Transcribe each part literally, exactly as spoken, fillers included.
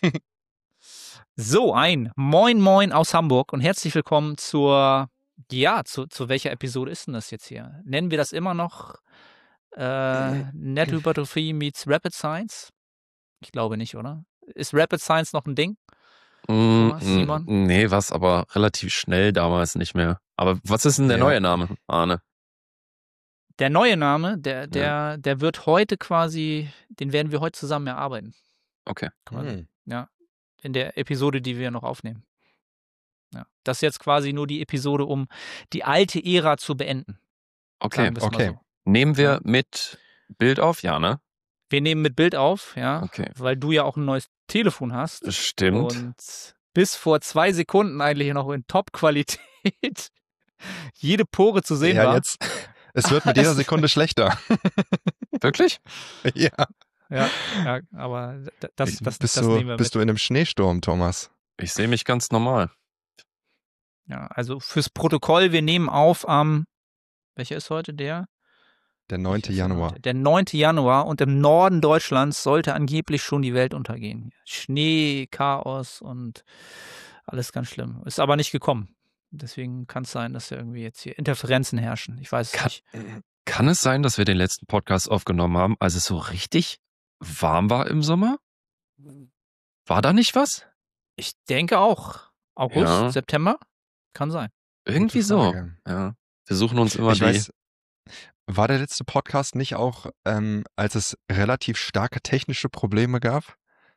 So, ein Moin Moin aus Hamburg und herzlich willkommen zur, ja, zu, zu welcher Episode ist denn das jetzt hier? Nennen wir das immer noch äh, Nettohypertrophie meets Rapid Science? Ich glaube nicht, oder? Ist Rapid Science noch ein Ding? Thomas, Mm, Simon? Nee, was aber relativ schnell damals nicht mehr. Aber was ist denn der Ja. neue Name, Arne? Der neue Name, der, der, der wird heute quasi, den werden wir heute zusammen erarbeiten. Okay. Quasi. Hm. Ja, in der Episode, die wir noch aufnehmen. Ja, das ist jetzt quasi nur die Episode, um die alte Ära zu beenden. Okay. Sagen wir's mal okay. so. Nehmen wir Ja. mit Bild auf? Ja, ne? Wir nehmen mit Bild auf, ja, Okay. weil du ja auch ein neues Telefon hast. Stimmt. Und bis vor zwei Sekunden eigentlich noch in Top-Qualität jede Pore zu sehen ja, war. jetzt. Es wird mit jeder Sekunde schlechter. Wirklich? ja. Ja, ja, aber d- das, das, bist das du, nehmen wir bist mit. du in einem Schneesturm, Thomas? Ich sehe mich ganz normal. Ja, also fürs Protokoll, wir nehmen auf am, welcher ist heute der? Der Welcher neunte ist der Januar. neunte? Der neunte Januar und im Norden Deutschlands sollte angeblich schon die Welt untergehen. Schnee, Chaos und alles ganz schlimm. Ist aber nicht gekommen. Deswegen kann es sein, dass ja irgendwie jetzt hier Interferenzen herrschen. Ich weiß es Kann- nicht. Kann es sein, dass wir den letzten Podcast aufgenommen haben, als es so richtig warm war im Sommer? War da nicht was? Ich denke auch. August, Ja. September? Kann sein. Irgendwie Gute so. Frage. Ja. Wir suchen uns immer Ich die. weiß, war der letzte Podcast nicht auch, ähm, als es relativ starke technische Probleme gab?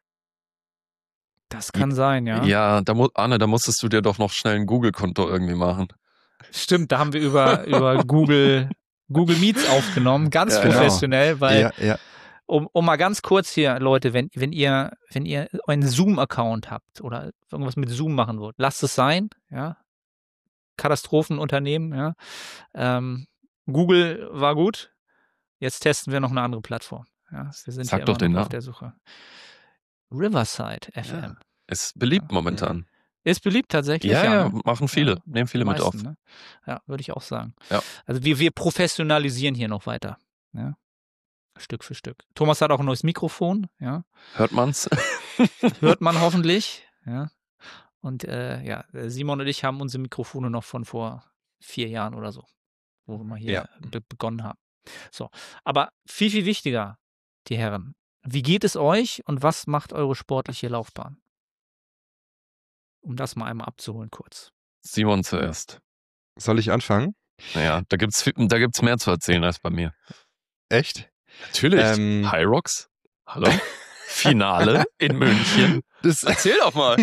Das kann sein, ja. Ja, da mu Arne, da musstest du dir doch noch schnell ein Google-Konto irgendwie machen. Stimmt, da haben wir über, über Google, Google Meets aufgenommen. Ganz Ja, genau. professionell, weil ja, ja. Um, um mal ganz kurz hier, Leute, wenn, wenn ihr, wenn ihr einen Zoom-Account habt oder irgendwas mit Zoom machen wollt, lasst es sein, ja. Katastrophenunternehmen, ja. Ähm, Google war gut. Jetzt testen wir noch eine andere Plattform. Ja, wir sind Sag hier doch immer den noch auf Namen. der Suche. Riverside F M. Ist beliebt Ja. momentan. Ist beliebt tatsächlich. Ja, ja, ne? machen viele. Ja, Nehmen viele die mit auf. meisten, ne? Ja, würde ich auch sagen. Ja. Also wir, wir professionalisieren hier noch weiter. Ja. Stück für Stück. Thomas hat auch ein neues Mikrofon, ja. Hört man's? Hört man hoffentlich, ja. Und äh, ja, Simon und ich haben unsere Mikrofone noch von vor vier Jahren oder so, wo wir mal hier Ja. be begonnen haben. So, aber viel, viel wichtiger, die Herren, wie geht es euch und was macht eure sportliche Laufbahn? Um das mal einmal abzuholen kurz. Simon zuerst. Soll ich anfangen? Naja, da gibt's, fi- da gibt's mehr zu erzählen als bei mir. Echt? Natürlich. Ähm. High Rocks. Hallo? Finale in München. Das, Erzähl doch mal.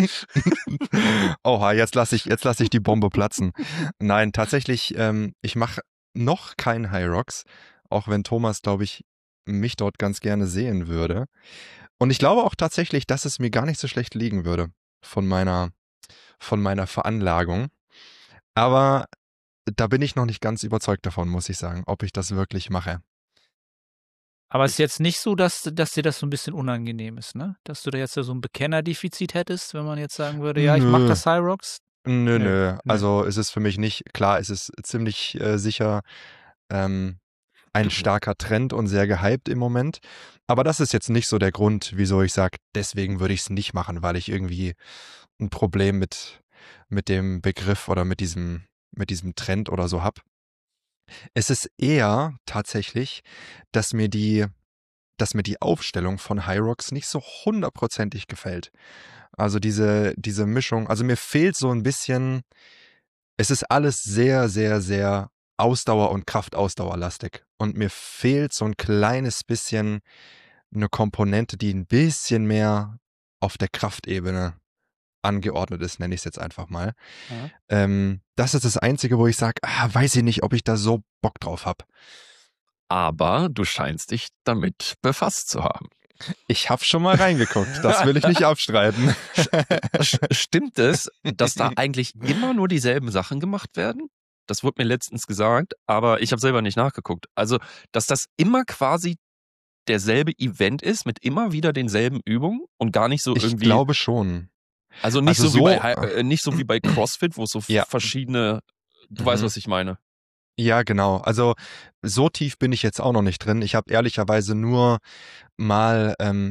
Oha, jetzt lasse ich, jetzt lass ich die Bombe platzen. Nein, tatsächlich, ähm, ich mache noch kein High Rocks, auch wenn Thomas, glaube ich, mich dort ganz gerne sehen würde. Und ich glaube auch tatsächlich, dass es mir gar nicht so schlecht liegen würde von meiner, von meiner Veranlagung. Aber da bin ich noch nicht ganz überzeugt davon, muss ich sagen, ob ich das wirklich mache. Aber es ist jetzt nicht so, dass, dass dir das so ein bisschen unangenehm ist, ne? Dass du da jetzt so ein Bekennerdefizit hättest, wenn man jetzt sagen würde, ja, ich mach Nö. das High Rocks. Nö, Nö, nö. nö. Also es ist für mich nicht, klar, es ist ziemlich äh, sicher ähm, ein starker Trend und sehr gehypt im Moment. Aber das ist jetzt nicht so der Grund, wieso ich sage, deswegen würde ich es nicht machen, weil ich irgendwie ein Problem mit, mit dem Begriff oder mit diesem, mit diesem Trend oder so habe. Es ist eher tatsächlich, dass mir die, dass mir die Aufstellung von High Rocks nicht so hundertprozentig gefällt. Also diese, diese Mischung, also mir fehlt so ein bisschen, es ist alles sehr, sehr, sehr Ausdauer- und Kraftausdauerlastig. Und mir fehlt so ein kleines bisschen eine Komponente, die ein bisschen mehr auf der Kraftebene angeordnet ist, nenne ich es jetzt einfach mal. Ja. Ähm, das ist das Einzige, wo ich sage, ah, weiß ich nicht, ob ich da so Bock drauf habe. Aber du scheinst dich damit befasst zu haben. Ich habe schon mal reingeguckt, das will ich nicht abstreiten. Sch- Stimmt es, dass da eigentlich immer nur dieselben Sachen gemacht werden? Das wurde mir letztens gesagt, aber ich habe selber nicht nachgeguckt. Also, dass das immer quasi derselbe Event ist mit immer wieder denselben Übungen und gar nicht so Ich irgendwie. glaube schon. Also nicht also so, wie so- bei Hi- äh, nicht so wie bei CrossFit, wo es so Ja. verschiedene. Du Mhm. weißt, was ich meine. Ja, genau. Also so tief bin ich jetzt auch noch nicht drin. Ich habe ehrlicherweise nur mal ähm,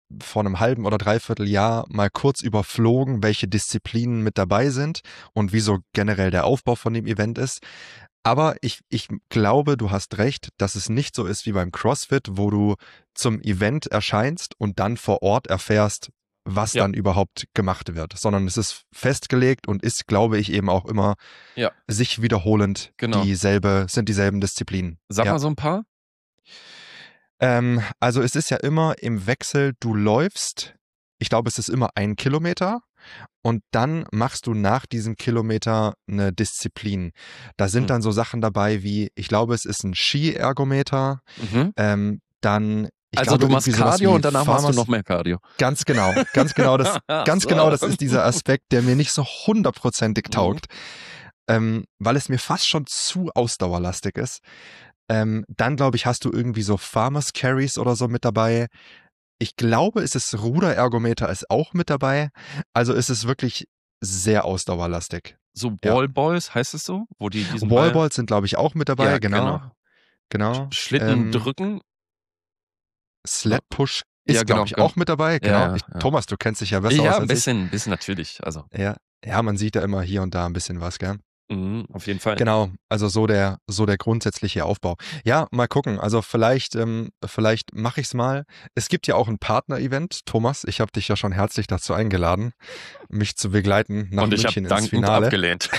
vor einem halben oder dreiviertel Jahr mal kurz überflogen, welche Disziplinen mit dabei sind und wie so generell der Aufbau von dem Event ist. Aber ich, ich glaube, du hast recht, dass es nicht so ist wie beim CrossFit, wo du zum Event erscheinst und dann vor Ort erfährst, was Ja. dann überhaupt gemacht wird, sondern es ist festgelegt und ist, glaube ich, eben auch immer Ja. sich wiederholend Genau. dieselbe, sind dieselben Disziplinen. Sag ja. mal so ein paar. Ähm, also es ist ja immer im Wechsel, du läufst, ich glaube, es ist immer ein Kilometer und dann machst du nach diesem Kilometer eine Disziplin. Da sind Hm. dann so Sachen dabei wie, ich glaube, es ist ein Ski-Ergometer, Mhm. ähm, dann ich Also glaube, du machst irgendwie sowas Cardio wie und danach machst du Farmers- noch mehr Cardio. Ganz genau, ganz genau, das, ganz So. genau, das ist dieser Aspekt, der mir nicht so hundertprozentig Mhm. taugt, ähm, weil es mir fast schon zu ausdauerlastig ist. Ähm, dann, glaube ich, hast du irgendwie so Farmers Carries oder so mit dabei. Ich glaube, es ist Ruderergometer ist auch mit dabei. Also es ist wirklich sehr ausdauerlastig. So Ja. Wallballs, heißt es so? Wo die diesen Ball- Wallballs sind, glaube ich, auch mit dabei, Ja, genau. Genau. Schlitten Ähm, drücken. Sled Push ist, Ja, genau, glaube ich, genau. auch mit dabei. Genau. Ja, ich, ja. Thomas, du kennst dich ja besser Ja, aus ein als bisschen, ein bisschen natürlich. Also, ich. Ja. ja, man sieht da immer hier und da ein bisschen was, gell? mhm, auf jeden Fall. Genau, also so der, so der grundsätzliche Aufbau. Ja, mal gucken. Also vielleicht, ähm, vielleicht mache ich es mal. Es gibt ja auch ein Partner-Event. Thomas, ich habe dich ja schon herzlich dazu eingeladen, mich zu begleiten nach Und ich habe München ins dankend Finale. abgelehnt.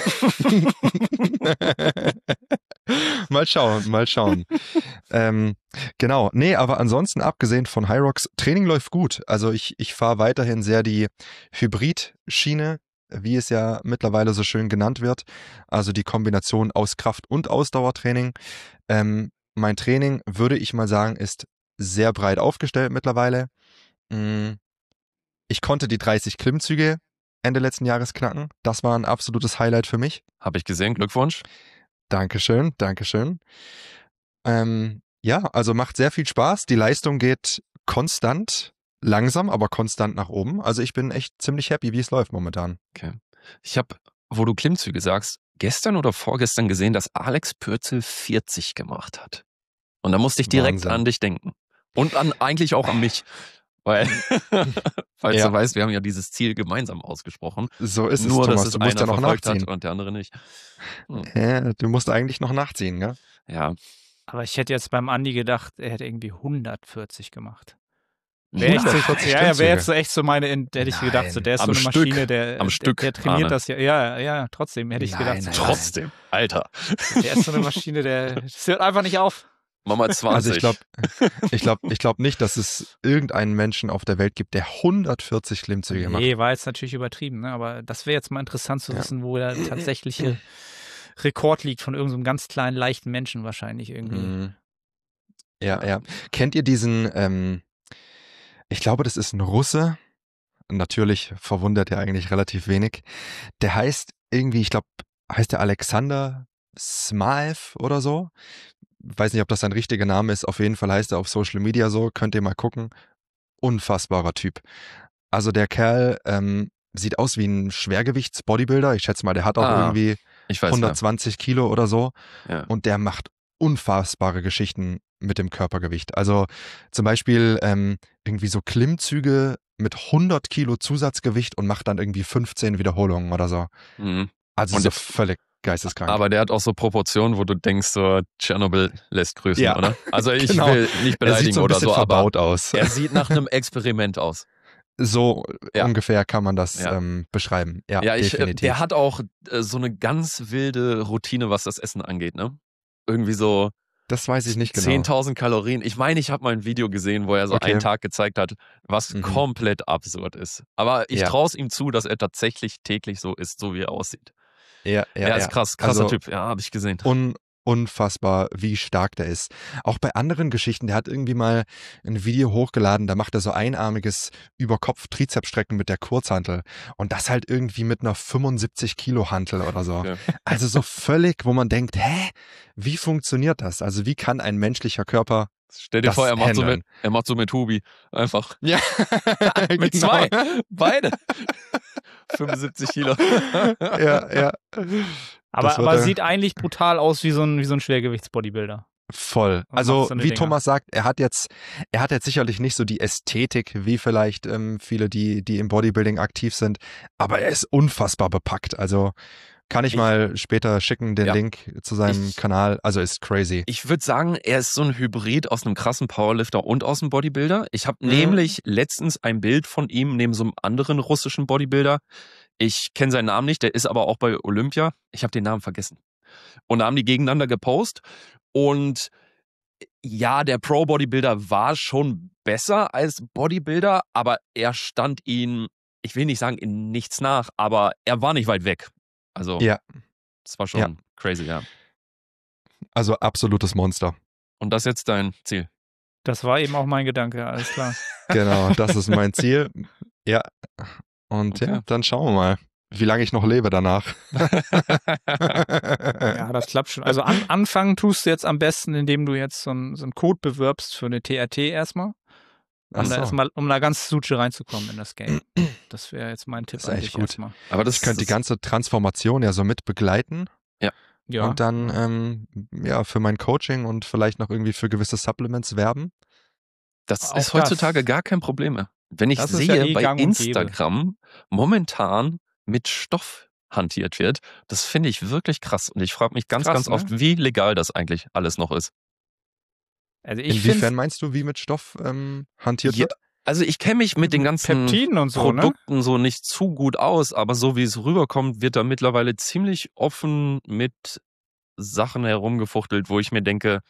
mal schauen, mal schauen. ähm, genau, nee, aber ansonsten abgesehen von Hyrox, Training läuft gut. Also ich, ich fahre weiterhin sehr die Hybrid-Schiene, wie es ja mittlerweile so schön genannt wird. Also die Kombination aus Kraft- und Ausdauertraining. Ähm, mein Training, würde ich mal sagen, ist sehr breit aufgestellt mittlerweile. Mm, Ich konnte die dreißig Klimmzüge Ende letzten Jahres knacken. Das war ein absolutes Highlight für mich. Habe ich gesehen, Glückwunsch. Dankeschön, Dankeschön. Ähm, ja, also macht sehr viel Spaß. Die Leistung geht konstant, langsam, aber konstant nach oben. Also ich bin echt ziemlich happy, wie es läuft momentan. Okay. Ich habe, wo du Klimmzüge sagst, gestern oder vorgestern gesehen, dass Alex Pürzel vierzig gemacht hat. Und da musste ich direkt Wahnsinn. an dich denken. Und an eigentlich auch an mich. Weil, falls Ja. du weißt, wir haben ja dieses Ziel gemeinsam ausgesprochen. So ist Nur, es, Thomas. dass es Du musst einer ja noch verfolgt nachziehen. hat und der andere nicht. Hm. Ja, du musst eigentlich noch nachziehen, gell? Ja. Aber ich hätte jetzt beim Andi gedacht, er hätte irgendwie hundertvierzig gemacht. Wäre echt so, hundertvierzig ja, ja, wäre Klimmzüge. jetzt so echt so meine, hätte ich gedacht, so, der ist Am so eine Stück. Maschine, der, Am der, Stück, der trainiert Arne. das ja. Ja, ja, trotzdem hätte ich Nein, gedacht, nein, so, nein. Trotzdem. Alter. der ist so eine Maschine, der, das hört einfach nicht auf. Mach mal zwanzig. Also ich glaube ich glaub, ich glaub nicht, dass es irgendeinen Menschen auf der Welt gibt, der hundertvierzig Klimmzüge macht. Nee, war jetzt natürlich übertrieben, ne? Aber das wäre jetzt mal interessant zu Ja. wissen, wo der tatsächliche Rekord liegt von irgendeinem so ganz kleinen, leichten Menschen wahrscheinlich irgendwie. Mhm. Ja, ja. Kennt ihr diesen, ähm, ich glaube, das ist ein Russe, natürlich verwundert er eigentlich relativ wenig, der heißt irgendwie, ich glaube, heißt der Alexander Smaev oder so? Weiß nicht, ob das sein richtiger Name ist, auf jeden Fall heißt er auf Social Media so, könnt ihr mal gucken. Unfassbarer Typ. Also der Kerl ähm, sieht aus wie ein Schwergewichts-Bodybuilder, ich schätze mal, der hat auch Ah, irgendwie Ich weiß hundertzwanzig Kilo oder so. ja. ja. Und der macht unfassbare Geschichten mit dem Körpergewicht. Also zum Beispiel ähm, irgendwie so Klimmzüge mit hundert Kilo Zusatzgewicht und macht dann irgendwie fünfzehn Wiederholungen oder so. Mhm. Also Und so der- völlig geisteskrank. Aber der hat auch so Proportionen, wo du denkst, so Tschernobyl lässt grüßen, Ja. oder? Also ich Genau. will nicht er sieht beleidigen so ein oder bisschen so, aber verbaut aus. er sieht nach einem Experiment aus. So Ja. ungefähr kann man das Ja. ähm, beschreiben. Ja, Ja, ich, äh, definitiv. der hat auch äh, so eine ganz wilde Routine, was das Essen angeht, ne? Irgendwie so das weiß ich nicht genau. zehntausend Kalorien. Ich meine, ich habe mal ein Video gesehen, wo er so Okay. einen Tag gezeigt hat, was Mhm. komplett absurd ist. Aber ich Ja. traue es ihm zu, dass er tatsächlich täglich so ist, so wie er aussieht. Ja, ja, er ist ja. krass, krasser Also, Typ. Ja, habe ich gesehen. Un unfassbar, wie stark der ist. Auch bei anderen Geschichten, der hat irgendwie mal ein Video hochgeladen, da macht er so einarmiges Überkopf-Trizepsstrecken mit der Kurzhantel und das halt irgendwie mit einer fünfundsiebzig Kilo Hantel oder so. Okay. Also so völlig, wo man denkt, hä, wie funktioniert das? Also wie kann ein menschlicher Körper Stell dir das vor, er macht, so handeln? mit, er macht so mit Hubi. Einfach. Ja, Mit genau. zwei. Beide. fünfundsiebzig Kilo. Ja, ja. Aber, Das wird aber er- sieht eigentlich brutal aus wie so ein, wie so ein Schwergewichtsbodybuilder. Voll. Und Also macht so eine wie Dinger. Thomas sagt, er hat jetzt, er hat jetzt sicherlich nicht so die Ästhetik wie vielleicht ähm, viele, die, die im Bodybuilding aktiv sind, aber er ist unfassbar bepackt. Also kann ich, Ich- mal später schicken, den Ja. Link zu seinem Ich- Kanal. Also ist crazy. Ich würde sagen, er ist so ein Hybrid aus einem krassen Powerlifter und aus einem Bodybuilder. Ich habe Mhm. nämlich letztens ein Bild von ihm neben so einem anderen russischen Bodybuilder. Ich kenne seinen Namen nicht, der ist aber auch bei Olympia. Ich habe den Namen vergessen. Und da haben die gegeneinander gepostet. Und ja, der Pro-Bodybuilder war schon besser als Bodybuilder, aber er stand ihm, ich will nicht sagen in nichts nach, aber er war nicht weit weg. Also, Ja, das war schon Ja. crazy, ja. also absolutes Monster. Und das ist jetzt dein Ziel. Das war eben auch mein Gedanke, alles klar. Genau, das ist mein Ziel. Ja. Und ja, Okay. dann schauen wir mal, wie lange ich noch lebe danach. Ja, das klappt schon. Also an, anfangen tust du jetzt am besten, indem du jetzt so einen so einen Code bewirbst für eine T R T erstmal. Ach Um da, so. erstmal, um da ganz Suche reinzukommen in das Game. Das wäre jetzt mein Tipp Das ist an echt dich gut. erstmal. Aber das Ich könnte die das- ganze Transformation ja so mit begleiten Ja. und dann ähm, ja für mein Coaching und vielleicht noch irgendwie für gewisse Supplements werben. Das Auch ist heutzutage das. gar kein Problem mehr. Wenn ich Das ist ja sehe, eh bei gang und gäbe. Instagram momentan mit Stoff hantiert wird, das finde ich wirklich krass. Und ich frage mich ganz, Krass, ganz ne? oft, wie legal das eigentlich alles noch ist. Also ich Inwiefern finde meinst du, wie mit Stoff ähm, hantiert Ja, wird? also ich kenne mich mit den ganzen Peptiden und so, ne? Produkten so nicht zu gut aus, aber so wie es rüberkommt, wird da mittlerweile ziemlich offen mit Sachen herumgefuchtelt, wo ich mir denke,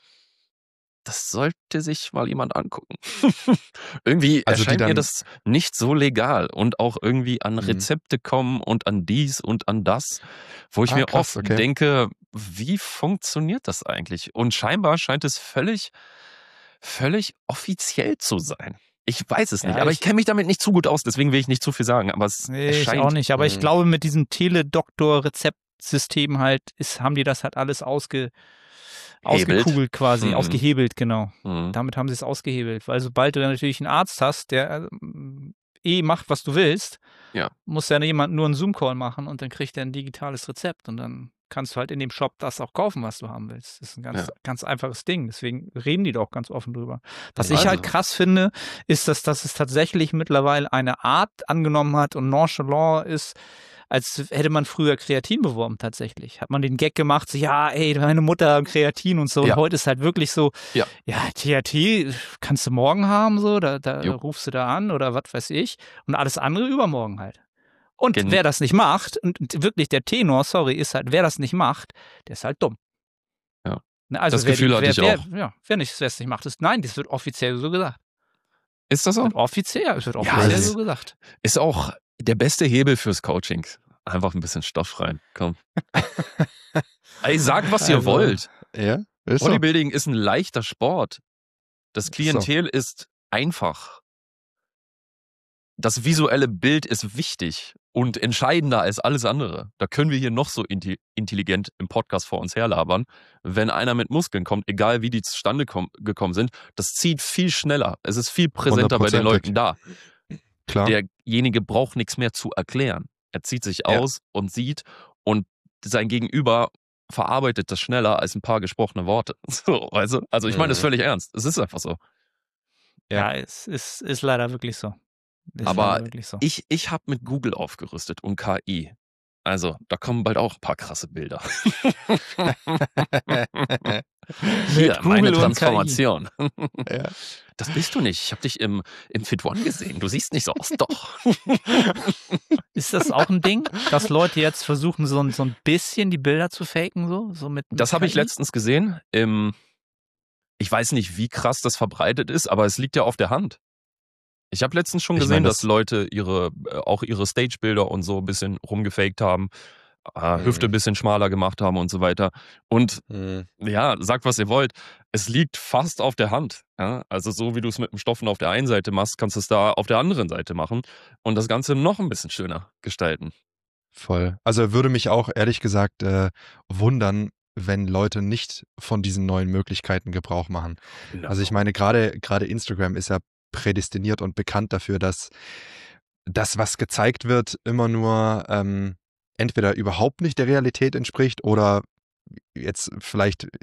das sollte sich mal jemand angucken. Irgendwie Also die erscheint mir dann- das nicht so legal und auch irgendwie an Mhm. Rezepte kommen und an dies und an das, wo ich Ah, mir krass, oft okay. denke, wie funktioniert das eigentlich? Und scheinbar scheint es völlig, völlig offiziell zu sein. Ich weiß es Ja, nicht, aber ich, ich- kenne mich damit nicht zu gut aus, deswegen will ich nicht zu viel sagen. Aber es Nee, ich erscheint auch nicht. Aber ich Mhm. glaube, mit diesem Teledoktor-Rezeptsystem halt ist, haben die das halt alles ausge, Hebelt. ausgekugelt quasi, Mhm. ausgehebelt, genau. Mhm. Damit haben sie es ausgehebelt. Weil sobald du dann natürlich einen Arzt hast, der ähm, eh macht, was du willst, Ja. muss ja jemand nur einen Zoom-Call machen und dann kriegt er ein digitales Rezept und dann kannst du halt in dem Shop das auch kaufen, was du haben willst. Das ist ein ganz, Ja. ganz einfaches Ding. Deswegen reden die doch ganz offen drüber. Was Also. ich halt krass finde, ist, dass, dass es tatsächlich mittlerweile eine Art angenommen hat und nonchalant ist, als hätte man früher Kreatin beworben tatsächlich. Hat man den Gag gemacht, so, ja, ey, meine Mutter Kreatin und so. Ja. Und heute ist halt wirklich so, Ja. ja, T R T kannst du morgen haben, so, da, da Jo. rufst du da an oder was weiß ich. Und alles andere übermorgen halt. Und Gen- wer das nicht macht, und und wirklich der Tenor, sorry, ist halt, wer das nicht macht, der ist halt dumm. Ja. Ne, also Das wer Gefühl die, hatte wer, ich wer, auch. Ja, wer nicht, wer es nicht macht, ist, nein, das wird offiziell so gesagt. Ist das so? Wird offiziell, es wird Ja, offiziell das- so gesagt. Ist auch der beste Hebel fürs Coaching. Einfach ein bisschen Stoff rein. Komm. Ey, sagt, was ihr Also, wollt. Ja, ist so. Bodybuilding ist ein leichter Sport. Das so. Klientel ist einfach. Das visuelle Bild ist wichtig und entscheidender als alles andere. Da können wir hier noch so inti- intelligent im Podcast vor uns herlabern. Wenn einer mit Muskeln kommt, egal wie die zustande kom- gekommen sind, das zieht viel schneller. Es ist viel präsenter bei den Hundertprozentig. Leuten da. Klar. Derjenige braucht nichts mehr zu erklären. Er zieht sich Ja. aus und sieht und sein Gegenüber verarbeitet das schneller als ein paar gesprochene Worte. So, weißt du? Also ich meine das Mhm. völlig ernst. Es ist einfach so. Ja, Ja. es ist, ist leider wirklich so. Ist Aber leider wirklich so. Ich, ich habe mit Google aufgerüstet und K I. Also, da kommen bald auch ein paar krasse Bilder. Hier, Google meine und K I. Transformation. Ja. Das bist du nicht. Ich habe dich im, im Fit One gesehen. Du siehst nicht so aus. Doch. Ist das auch ein Ding, dass Leute jetzt versuchen, so ein, so ein bisschen die Bilder zu faken? So, so mit, mit Das habe ich K I? letztens gesehen. Im, ich weiß nicht, wie krass das verbreitet ist, aber es liegt ja auf der Hand. Ich habe letztens schon Ich gesehen, mein, dass das- Leute ihre äh, auch ihre Stage-Bilder und so ein bisschen rumgefaked haben, äh, Mhm. Hüfte ein bisschen schmaler gemacht haben und so weiter. Und Mhm. ja, sagt, was ihr wollt. Es liegt fast auf der Hand. Ja? Also so wie du es mit dem Stoffen auf der einen Seite machst, kannst du es da auf der anderen Seite machen und das Ganze noch ein bisschen schöner gestalten. Voll. Also würde mich auch ehrlich gesagt äh, wundern, wenn Leute nicht von diesen neuen Möglichkeiten Gebrauch machen. Also ich meine, gerade gerade Instagram ist ja prädestiniert und bekannt dafür, dass das, was gezeigt wird, immer nur ähm, entweder überhaupt nicht der Realität entspricht oder jetzt vielleicht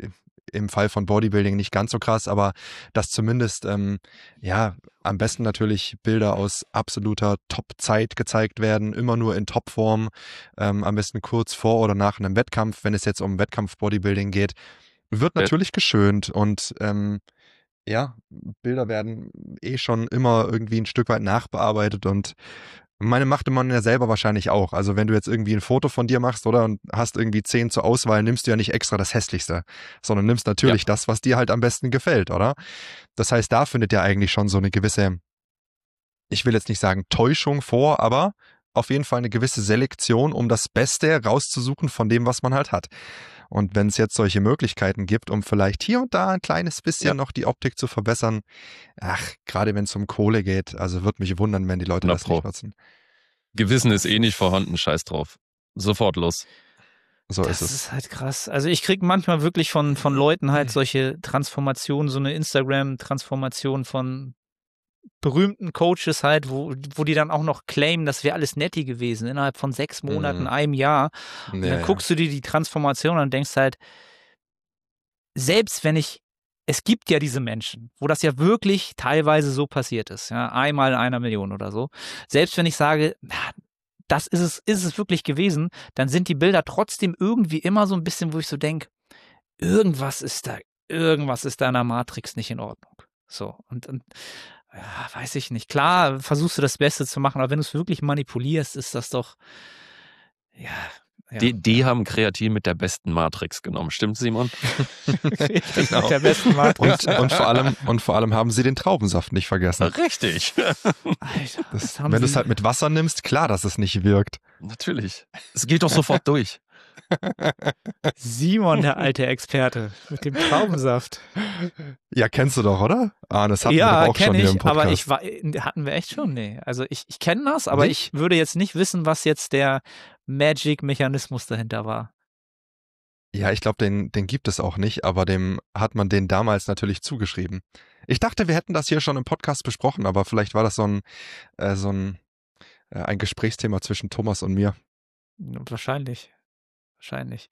im Fall von Bodybuilding nicht ganz so krass, aber dass zumindest, ähm, ja, am besten natürlich Bilder aus absoluter Top-Zeit gezeigt werden, immer nur in Topform, ähm, am besten kurz vor oder nach einem Wettkampf, wenn es jetzt um Wettkampf-Bodybuilding geht, wird natürlich geschönt und ähm, ja, Bilder werden eh schon immer irgendwie ein Stück weit nachbearbeitet und meine machte man ja selber wahrscheinlich auch. Also wenn du jetzt irgendwie ein Foto von dir machst, oder, und hast irgendwie zehn zur Auswahl, nimmst du ja nicht extra das Hässlichste, sondern nimmst natürlich ja. das, was dir halt am besten gefällt, oder? Das heißt, da findet ja eigentlich schon so eine gewisse, ich will jetzt nicht sagen Täuschung vor, aber auf jeden Fall eine gewisse Selektion, um das Beste rauszusuchen von dem, was man halt hat. Und wenn es jetzt solche Möglichkeiten gibt, um vielleicht hier und da ein kleines bisschen ja. noch die Optik zu verbessern, ach, gerade wenn es um Kohle geht, also würde mich wundern, wenn die Leute das nicht nutzen. Gewissen ist eh nicht vorhanden, scheiß drauf. Sofort los. So das ist es. Das ist halt krass. Also ich kriege manchmal wirklich von, von Leuten halt solche Transformationen, so eine Instagram-Transformation von berühmten Coaches halt, wo, wo die dann auch noch claimen, das wäre alles netti gewesen, innerhalb von sechs Monaten, Mhm. einem Jahr. Und Ja, dann ja. guckst du dir die Transformation an und denkst halt, selbst wenn ich, es gibt ja diese Menschen, wo das ja wirklich teilweise so passiert ist, ja, einmal in einer Million oder so. Selbst wenn ich sage, na, das ist es, ist es wirklich gewesen, dann sind die Bilder trotzdem irgendwie immer so ein bisschen, wo ich so denke, irgendwas ist da, irgendwas ist da in der Matrix nicht in Ordnung. So, und, und ja, weiß ich nicht. Klar, versuchst du das Beste zu machen, aber wenn du es wirklich manipulierst, ist das doch, ja. ja die die ja. haben Kreatin mit der besten Matrix genommen. Stimmt, Simon? Richtig, genau. Mit der besten Matrix. Und, und, vor allem, und vor allem haben sie den Traubensaft nicht vergessen. Richtig. Alter, das, wenn du es halt mit Wasser nimmst, klar, dass es nicht wirkt. Natürlich. Es geht doch sofort durch. Simon, der alte Experte, mit dem Traubensaft. Ja, kennst du doch, oder? Ah, das hatten ja, wir doch auch kenn schon ich, hier im Podcast. Aber ich war, hatten wir echt schon? Nee. Also ich, ich kenne das, aber nicht? ich würde jetzt nicht wissen, was jetzt der Magic-Mechanismus dahinter war. Ja, ich glaube, den, den gibt es auch nicht, aber dem hat man den damals natürlich zugeschrieben. Ich dachte, wir hätten das hier schon im Podcast besprochen, aber vielleicht war das so ein, äh, so ein, äh, ein Gesprächsthema zwischen Thomas und mir. Wahrscheinlich. Wahrscheinlich.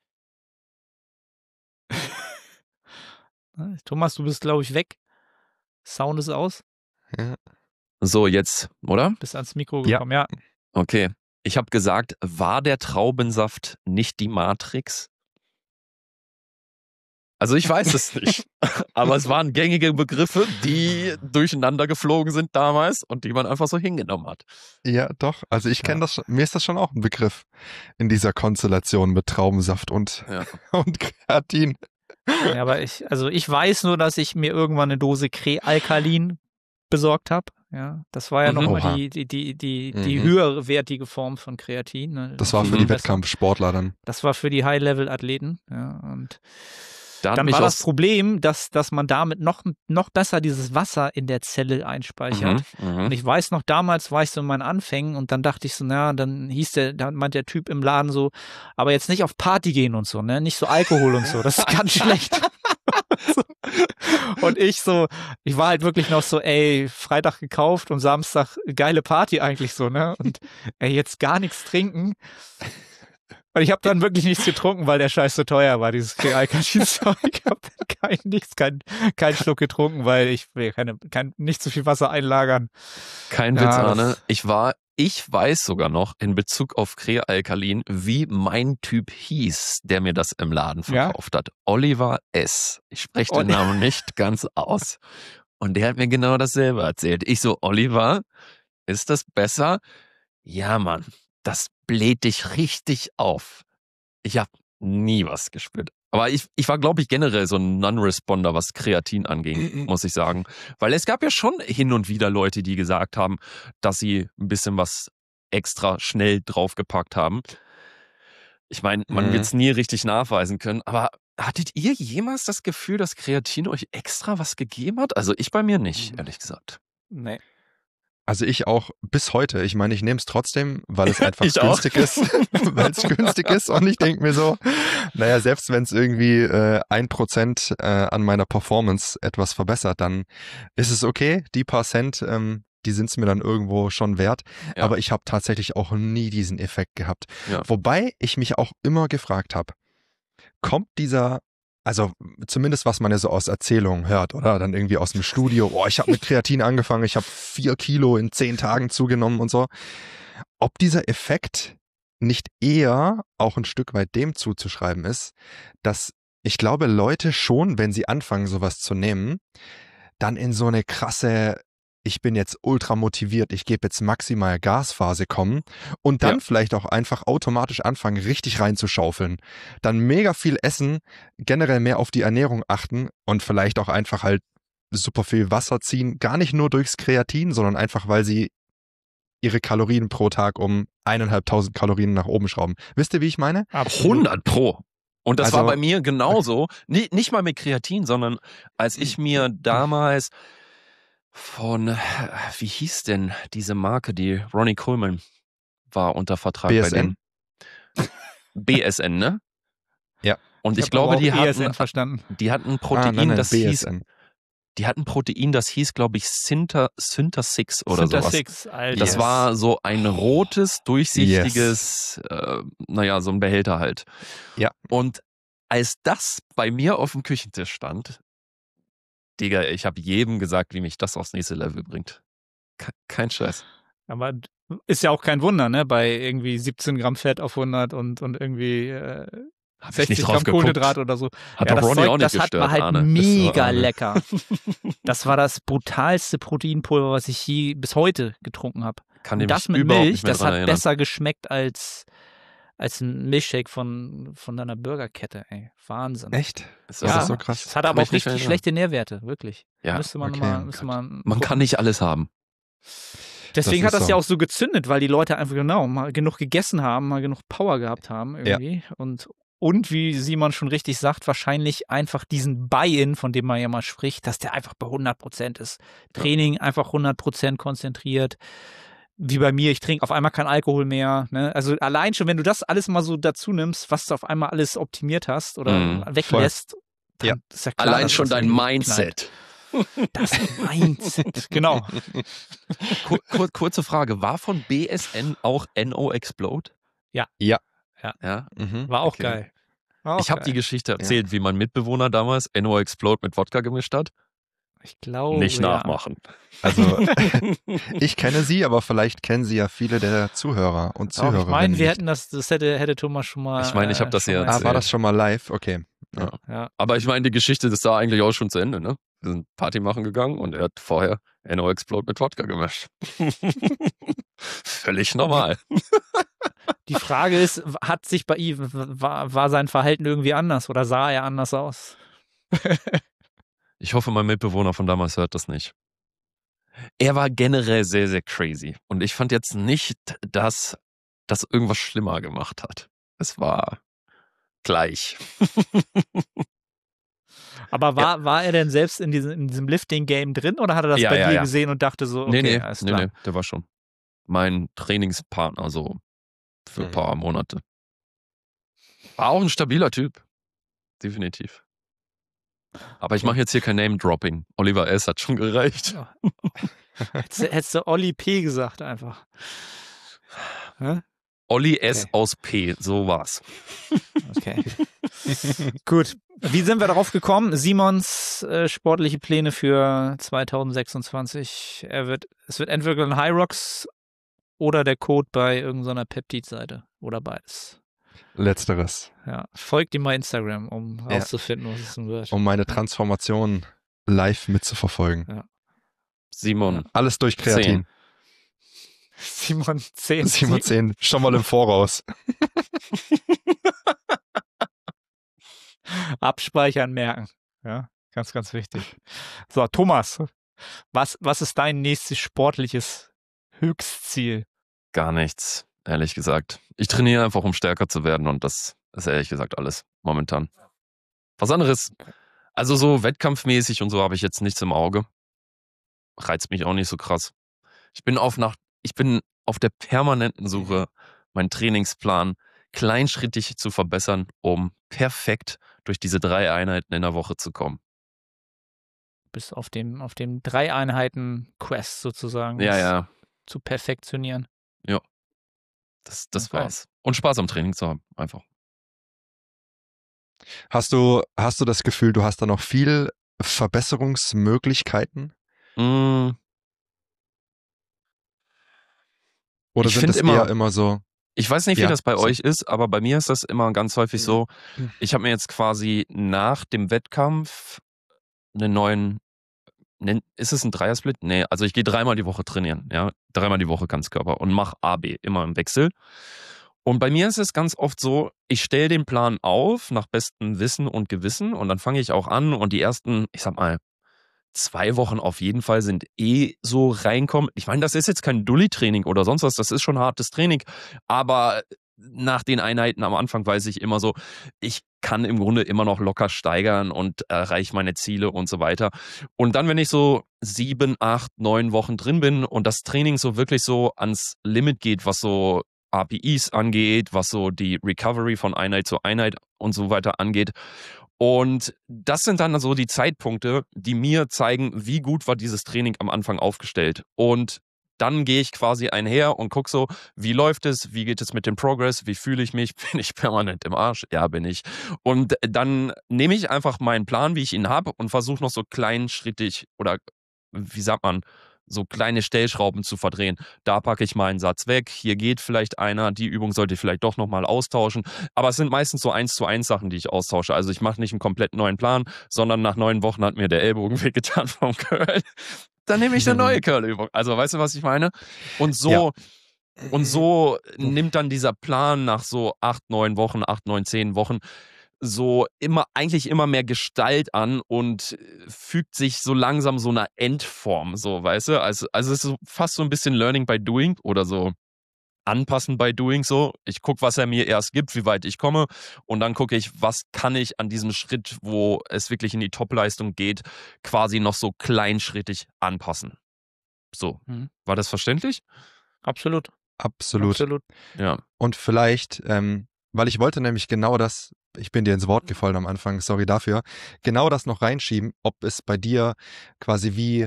Thomas, du bist, glaube ich, weg. Sound ist aus. Ja. So, jetzt, oder? Bist ans Mikro gekommen, ja. ja. Okay. Ich habe gesagt, war der Traubensaft nicht die Matrix? Also ich weiß es nicht, aber es waren gängige Begriffe, die durcheinander geflogen sind damals und die man einfach so hingenommen hat. Ja, doch. Also ich kenne ja. das, mir ist das schon auch ein Begriff in dieser Konstellation mit Traubensaft und, ja. und Kreatin. Ja, aber ich, also ich weiß nur, dass ich mir irgendwann eine Dose Krealkalin besorgt habe. Ja, das war ja Mhm. nochmal die, die, die, die, Mhm. die höherwertige Form von Kreatin. Ne? Das war für Mhm. die Wettkampfsportler dann. Das war für die High-Level-Athleten. Ja, und da dann war das Problem, dass, dass man damit noch, noch besser dieses Wasser in der Zelle einspeichert. Mhm. Mhm. Und ich weiß noch, damals war ich so in meinen Anfängen und dann dachte ich so, naja, dann hieß der, dann meint der Typ im Laden so, aber jetzt nicht auf Party gehen und so, ne? Nicht so Alkohol und so, das ist ganz schlecht. Und ich so, ich war halt wirklich noch so, ey, Freitag gekauft und Samstag geile Party eigentlich so, ne? Und ey, jetzt gar nichts trinken. Und ich habe dann wirklich nichts getrunken, weil der Scheiß so teuer war, dieses Krealkalin-Zeug. Ich habe kein, nichts, kein, kein Schluck getrunken, weil ich will keine, kein, nicht so viel Wasser einlagern. Kein Ja, Witz, das- Arne. Ich war, ich weiß sogar noch in Bezug auf Krealkalin, wie mein Typ hieß, der mir das im Laden Ja? verkauft hat. Oliver S. Ich spreche den Olli- Namen nicht ganz aus. Und der hat mir genau dasselbe erzählt. Ich so, Oliver, ist das besser? Ja, Mann, das bläht dich richtig auf. Ich habe nie was gespürt. Aber ich, ich war, glaube ich, generell so ein Non-Responder, was Kreatin anging, muss ich sagen. Weil es gab ja schon hin und wieder Leute, die gesagt haben, dass sie ein bisschen was extra schnell draufgepackt haben. Ich meine, man Mhm. wird es nie richtig nachweisen können, aber hattet ihr jemals das Gefühl, dass Kreatin euch extra was gegeben hat? Also ich bei mir nicht, ehrlich gesagt. Nee. Also ich auch bis heute. Ich meine, ich nehme es trotzdem, weil es einfach Ich auch. günstig ist. Weil es günstig ist und ich denke mir so, naja, selbst wenn es irgendwie äh, ein Prozent äh, an meiner Performance etwas verbessert, dann ist es okay. Die paar Cent, ähm, die sind es mir dann irgendwo schon wert. Ja. Aber ich habe tatsächlich auch nie diesen Effekt gehabt. Ja. Wobei ich mich auch immer gefragt habe, kommt dieser also zumindest was man ja so aus Erzählungen hört, oder? Dann irgendwie aus dem Studio, boah, ich habe mit Kreatin angefangen, ich habe vier Kilo in zehn Tagen zugenommen und so. Ob dieser Effekt nicht eher auch ein Stück weit dem zuzuschreiben ist, dass ich glaube, Leute schon, wenn sie anfangen, sowas zu nehmen, dann in so eine krasse, ich bin jetzt ultra motiviert, ich gebe jetzt maximal Gasphase kommen und dann Ja. vielleicht auch einfach automatisch anfangen, richtig reinzuschaufeln. Dann mega viel essen, generell mehr auf die Ernährung achten und vielleicht auch einfach halt super viel Wasser ziehen. Gar nicht nur durchs Kreatin, sondern einfach, weil sie ihre Kalorien pro Tag um eineinhalbtausend Kalorien nach oben schrauben. Wisst ihr, wie ich meine? hundert Pro. Und das Also- war bei mir genauso. Nicht, nicht mal mit Kreatin, sondern als ich mir damals von, äh, wie hieß denn diese Marke, die Ronnie Coleman war unter Vertrag B bei S N? denen. B S N, ne? Ja. Und ich, hab glaube, aber die auch E S N hatten, verstanden. die hatten Ah, Protein, nein, nein, das hieß, B S N. die hatten Protein, das hieß, glaube ich, Synta, Synta six oder Synta sowas. Six, Alter. Das Yes. war so ein rotes, durchsichtiges, äh, naja, so ein Behälter halt. Ja. Und als das bei mir auf dem Küchentisch stand, Digga, ich habe jedem gesagt, wie mich das aufs nächste Level bringt. Ke- Kein Scheiß. Aber ist ja auch kein Wunder, ne? Bei irgendwie siebzehn Gramm Fett auf hundert und, und irgendwie äh, Hab ich sechzig nicht Gramm drauf geguckt. Kohlenhydrat oder so. Hat ja, doch das Ronny Zeug, auch nicht das hat gestört, man halt Arne. mega Arne. lecker. Das war das brutalste Proteinpulver, was ich je bis heute getrunken habe. Kann Und ich das mich mit überhaupt Milch, nicht mehr das dran hat erinnern. besser geschmeckt als, als ein Milchshake von, von deiner Burgerkette, ey. Wahnsinn. Echt? Ist Das ja, ist so krass. es hat Kann aber mich auch nicht richtig erinnern. schlechte Nährwerte, wirklich. Ja, müsste man okay, mal, oh müsste Gott. man, Man kann nicht alles haben. Deswegen Das hat ist das ja so. auch so gezündet, weil die Leute einfach genau mal genug gegessen haben, mal genug Power gehabt haben irgendwie. Und, und wie Simon schon richtig sagt, wahrscheinlich einfach diesen Buy-in, von dem man ja mal spricht, dass der einfach bei hundert Prozent ist. Training einfach hundert Prozent konzentriert. Wie bei mir, ich trinke auf einmal kein Alkohol mehr. Ne? Also allein schon, wenn du das alles mal so dazu nimmst, was du auf einmal alles optimiert hast oder Mhm, weglässt, dann Ja. ist ja klar, Allein dass schon das dein irgendwie Mindset. knallt. Das Mindset, genau. Kur kur kurze Frage, war von B S N auch N O Explode? Ja. Ja? Mhm. War auch Okay. geil. War auch Ich habe geil. die Geschichte erzählt, wie mein Mitbewohner damals N O Explode mit Wodka gemischt hat. Ich glaube, Nicht ja. nachmachen. Also ich kenne sie, aber vielleicht kennen sie ja viele der Zuhörer und Auch, Zuhörerinnen ich meine, wir nicht. hätten das, das hätte, hätte Thomas schon mal. Ich meine, ich hab das schon hier mal Ah, war erzählt. das schon mal live? Okay. Ja. Ja. Aber ich meine, die Geschichte ist da eigentlich auch schon zu Ende, ne? Wir sind Party machen gegangen und er hat vorher N O Explode mit Wodka gemischt. Völlig normal. Die Frage ist, hat sich bei ihm, war, war sein Verhalten irgendwie anders oder sah er anders aus? Ich hoffe, mein Mitbewohner von damals hört das nicht. Er war generell sehr, sehr crazy. Und ich fand jetzt nicht, dass das irgendwas schlimmer gemacht hat. Es war gleich. Aber war, war er denn selbst in diesem, in diesem Lifting-Game drin oder hat er das Ja, bei ja, dir ja. gesehen und dachte so, okay, nee, nee, alles nee, klar. nee, der war schon mein Trainingspartner so für ein Mhm. paar Monate. War auch ein stabiler Typ. Definitiv. Aber ich mache jetzt hier kein Name-Dropping. Oliver S. hat schon gereicht. Ja. Hättest, du- hättest du Olli P. gesagt einfach. Hä? Olli S. Okay. aus P. So war's. Okay. Gut. Wie sind wir darauf gekommen? Simons äh, sportliche Pläne für zwanzig sechsundzwanzig. Er wird, es wird entweder ein High Rocks oder der Code bei irgendeiner Peptid-Seite. Oder beides. Letzteres. Ja. Folgt ihm mal Instagram, um Ja. rauszufinden, was es denn wird. Um meine Transformation live mitzuverfolgen. Simon. Alles durch Kreatin. Simon zehn. Simon zehn, schon mal im Voraus. Abspeichern, merken. Ja, ganz, ganz wichtig. So, Thomas, was, was ist dein nächstes sportliches Höchstziel? Gar nichts, ehrlich gesagt. Ich trainiere einfach, um stärker zu werden und das ist ehrlich gesagt alles momentan. Was anderes, also so wettkampfmäßig und so habe ich jetzt nichts im Auge. Reizt mich auch nicht so krass. Ich bin auf nach, ich bin auf der permanenten Suche, meinen Trainingsplan kleinschrittig zu verbessern, um perfekt durch diese drei Einheiten in der Woche zu kommen. Bis auf dem, auf dem drei Einheiten Quest sozusagen. Ja, das ja, Zu perfektionieren. das, das Okay. war's. Und Spaß am Training zu haben, einfach. Hast du, hast du das Gefühl, du hast da noch viel Verbesserungsmöglichkeiten? Mm, Oder ich sind finde es eher immer, immer so, ich weiß nicht, wie ja, das bei so, euch ist, aber bei mir ist das immer ganz häufig so, ich habe mir jetzt quasi nach dem Wettkampf einen neuen, nen- ist es ein Dreiersplit? Nee, also ich gehe dreimal die Woche trainieren, ja, dreimal die Woche Ganzkörper und mache A B immer im Wechsel. Und bei mir ist es ganz oft so, ich stelle den Plan auf nach bestem Wissen und Gewissen und dann fange ich auch an und die ersten, ich sag mal, zwei Wochen auf jeden Fall sind eh so reinkommen. Ich meine, das ist jetzt kein Dulli-Training oder sonst was, das ist schon hartes Training, aber nach den Einheiten am Anfang weiß ich immer so, ich kann im Grunde immer noch locker steigern und erreiche meine Ziele und so weiter. Und dann, wenn ich so sieben, acht, neun Wochen drin bin und das Training so wirklich so ans Limit geht, was so A P Is angeht, was so die Recovery von Einheit zu Einheit und so weiter angeht. Und das sind dann so die Zeitpunkte, die mir zeigen, wie gut war dieses Training am Anfang aufgestellt. Und dann gehe ich quasi einher und gucke so, wie läuft es, wie geht es mit dem Progress, wie fühle ich mich, bin ich permanent im Arsch? Ja, bin ich. Und dann nehme ich einfach meinen Plan, wie ich ihn habe und versuche noch so kleinschrittig oder wie sagt man, so kleine Stellschrauben zu verdrehen. Da packe ich mal einen Satz weg, hier geht vielleicht einer, die Übung sollte ich vielleicht doch nochmal austauschen. Aber es sind meistens so eins zu eins Sachen, die ich austausche. Also ich mache nicht einen komplett neuen Plan, sondern nach neun Wochen hat mir der Ellbogen wehgetan vom Curl. Dann nehme ich eine neue Curl-Übung. Also weißt du, was ich meine? Und so, ja. und so nimmt dann dieser Plan nach so acht, neun Wochen, acht, neun, zehn Wochen so immer, eigentlich immer mehr Gestalt an und fügt sich so langsam so einer Endform, so, weißt du? Also, also es ist so fast so ein bisschen Learning by Doing oder so Anpassen by Doing so. Ich gucke, was er mir erst gibt, wie weit ich komme und dann gucke ich, was kann ich an diesem Schritt, wo es wirklich in die Topleistung geht, quasi noch so kleinschrittig anpassen. So, Mhm. war das verständlich? Absolut. Absolut. Absolut. Ja. Und vielleicht, ähm, weil ich wollte nämlich genau das, ich bin dir ins Wort gefallen am Anfang, sorry dafür, genau das noch reinschieben, ob es bei dir quasi wie,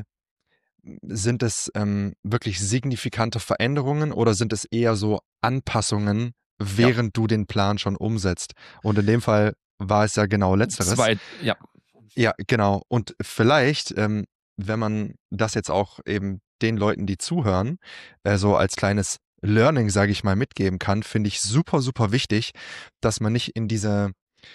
sind es ähm, wirklich signifikante Veränderungen oder sind es eher so Anpassungen, während du den Plan schon umsetzt? Und in dem Fall war es ja genau letzteres. Zwei, ja. Ja, genau. Und vielleicht, ähm, wenn man das jetzt auch eben den Leuten, die zuhören, äh, so als kleines Learning, sage ich mal, mitgeben kann, finde ich super, super wichtig, dass man nicht in diese,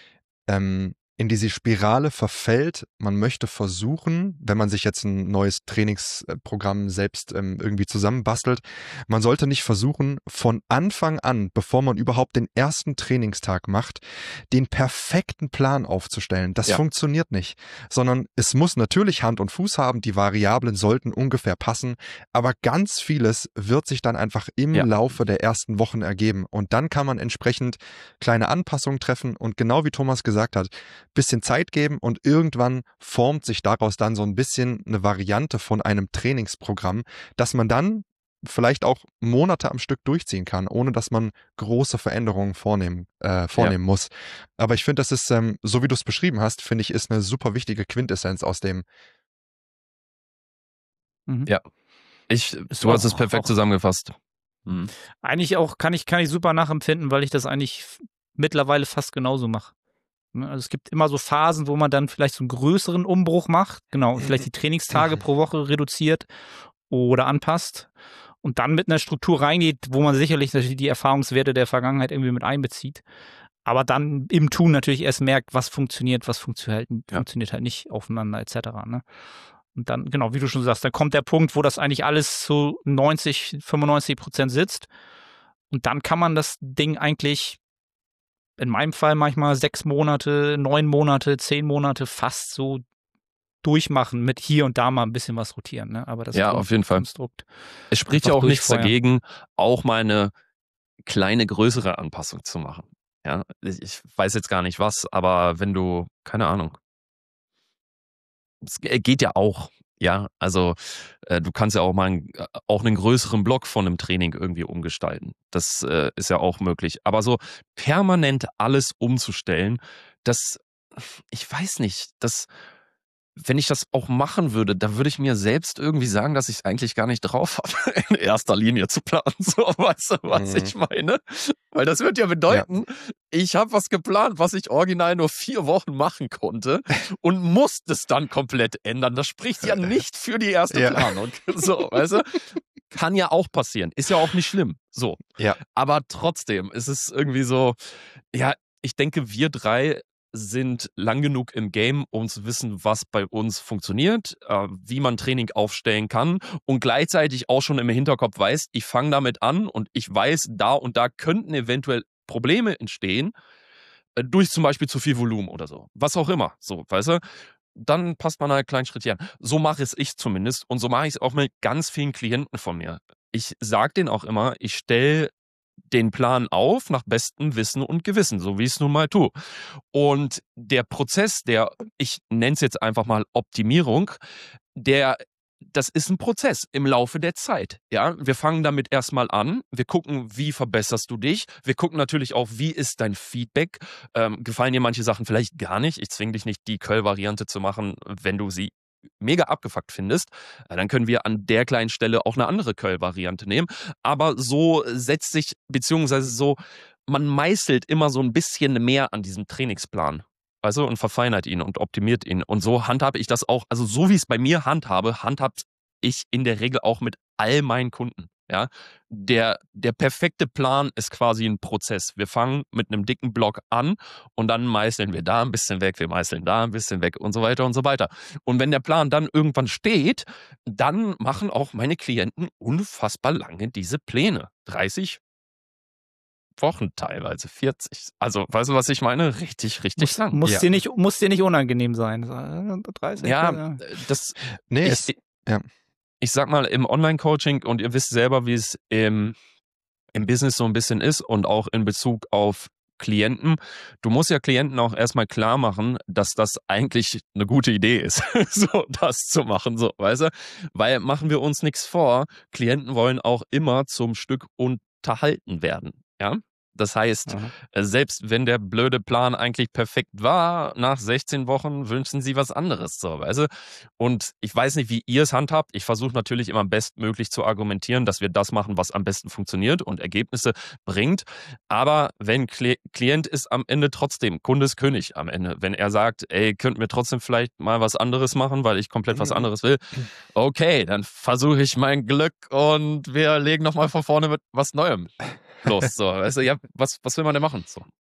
ähm, in diese Spirale verfällt. Man möchte versuchen, wenn man sich jetzt ein neues Trainingsprogramm selbst ähm, irgendwie zusammenbastelt, man sollte nicht versuchen, von Anfang an, bevor man überhaupt den ersten Trainingstag macht, den perfekten Plan aufzustellen. Das Ja. funktioniert nicht, sondern es muss natürlich Hand und Fuß haben, die Variablen sollten ungefähr passen, aber ganz vieles wird sich dann einfach im Ja. Laufe der ersten Wochen ergeben und dann kann man entsprechend kleine Anpassungen treffen und genau wie Thomas gesagt hat, bisschen Zeit geben und irgendwann formt sich daraus dann so ein bisschen eine Variante von einem Trainingsprogramm, dass man dann vielleicht auch Monate am Stück durchziehen kann, ohne dass man große Veränderungen vornehmen, äh, vornehmen muss. Aber ich finde, das ist, ähm, so wie du es beschrieben hast, finde ich, ist eine super wichtige Quintessenz aus dem. Mhm. Ja. Ich, Ist du hast auch- es perfekt auch- zusammengefasst. Mhm. Eigentlich auch, kann ich, kann ich super nachempfinden, weil ich das eigentlich f- mittlerweile fast genauso mache. Ne, also es gibt immer so Phasen, wo man dann vielleicht so einen größeren Umbruch macht, genau, vielleicht die Trainingstage pro Woche reduziert oder anpasst und dann mit einer Struktur reingeht, wo man sicherlich natürlich die Erfahrungswerte der Vergangenheit irgendwie mit einbezieht. Aber dann im Tun natürlich erst merkt, was funktioniert, was funktioniert, Ja. funktioniert halt nicht aufeinander et cetera. Ne? Und dann, genau, wie du schon sagst, dann kommt der Punkt, wo das eigentlich alles zu neunzig, fünfundneunzig Prozent sitzt. Und dann kann man das Ding eigentlich in meinem Fall manchmal sechs Monate, neun Monate, zehn Monate fast so durchmachen mit hier und da mal ein bisschen was rotieren. Ne? Aber das Ja, Grund- auf jeden Fall. Konstrukt Es spricht ja einfach auch nichts durchfeuern. dagegen, auch mal eine kleine, größere Anpassung zu machen. Ja, ich ich weiß jetzt gar nicht was, aber wenn du, keine Ahnung, es ge- geht ja auch. Ja, also äh, du kannst ja auch mal einen, äh, auch einen größeren Block von einem Training irgendwie umgestalten. Das äh, ist ja auch möglich. Aber so permanent alles umzustellen, das, ich weiß nicht, das wenn ich das auch machen würde, da würde ich mir selbst irgendwie sagen, dass ich es eigentlich gar nicht drauf habe, in erster Linie zu planen. So, weißt du, was Mhm. ich meine? Weil das wird ja bedeuten, ich habe was geplant, was ich original nur vier Wochen machen konnte und musste es dann komplett ändern. Das spricht ja nicht für die erste Ja. Planung. So, weißt du? Kann ja auch passieren. Ist ja auch nicht schlimm. So. Ja. Aber trotzdem ist es irgendwie so, ja, ich denke, wir drei sind lang genug im Game, um zu wissen, was bei uns funktioniert, äh, wie man Training aufstellen kann und gleichzeitig auch schon im Hinterkopf weiß, ich fange damit an und ich weiß, da und da könnten eventuell Probleme entstehen, äh, durch zum Beispiel zu viel Volumen oder so. Was auch immer. So, weißt du? Dann passt man halt kleinen Schritt hier an. So mache es ich zumindest und so mache ich es auch mit ganz vielen Klienten von mir. Ich sage denen auch immer, ich stelle den Plan auf nach bestem Wissen und Gewissen, so wie ich es nun mal tue. Und der Prozess, der, ich nenne es jetzt einfach mal Optimierung, der, das ist ein Prozess im Laufe der Zeit. Ja, wir fangen damit erstmal an. Wir gucken, wie verbesserst du dich. Wir gucken natürlich auch, wie ist dein Feedback. Ähm, gefallen dir manche Sachen vielleicht gar nicht. Ich zwinge dich nicht, die Curl-Variante zu machen, wenn du sie mega abgefuckt findest, dann können wir an der kleinen Stelle auch eine andere Curl-Variante nehmen. Aber so setzt sich, beziehungsweise so, man meißelt immer so ein bisschen mehr an diesem Trainingsplan. Also und verfeinert ihn und optimiert ihn. Und so handhabe ich das auch, also so wie ich es bei mir handhabe, handhabt ich in der Regel auch mit all meinen Kunden. Ja, der, der perfekte Plan ist quasi ein Prozess. Wir fangen mit einem dicken Block an und dann meißeln wir da ein bisschen weg, wir meißeln da ein bisschen weg und so weiter und so weiter. Und wenn der Plan dann irgendwann steht, dann machen auch meine Klienten unfassbar lange diese Pläne. dreißig Wochen teilweise, vierzig. Also, weißt du, was ich meine? Richtig, richtig Muss, lang. muss, Ja. dir nicht, muss dir nicht unangenehm sein. dreißig, Ja, das, Nee, ich, es, ja. ich sag mal, im Online-Coaching, und ihr wisst selber, wie es im, im Business so ein bisschen ist und auch in Bezug auf Klienten. Du musst ja Klienten auch erstmal klar machen, dass das eigentlich eine gute Idee ist, so das zu machen, so, weißt du? Weil machen wir uns nichts vor, Klienten wollen auch immer zum Stück unterhalten werden, ja? Das heißt, Mhm. äh, selbst wenn der blöde Plan eigentlich perfekt war, nach sechzehn Wochen wünschen sie was anderes, so, weißt du? Und ich weiß nicht, wie ihr es handhabt. Ich versuche natürlich immer bestmöglich zu argumentieren, dass wir das machen, was am besten funktioniert und Ergebnisse bringt. Aber wenn Kli- Klient ist am Ende trotzdem, Kunde ist König am Ende. Wenn er sagt, ey, könnten wir trotzdem vielleicht mal was anderes machen, weil ich komplett was anderes will. Okay, dann versuche ich mein Glück und wir legen nochmal von vorne mit was Neuem los. So, weißt du, ja, was, was will man denn machen? So.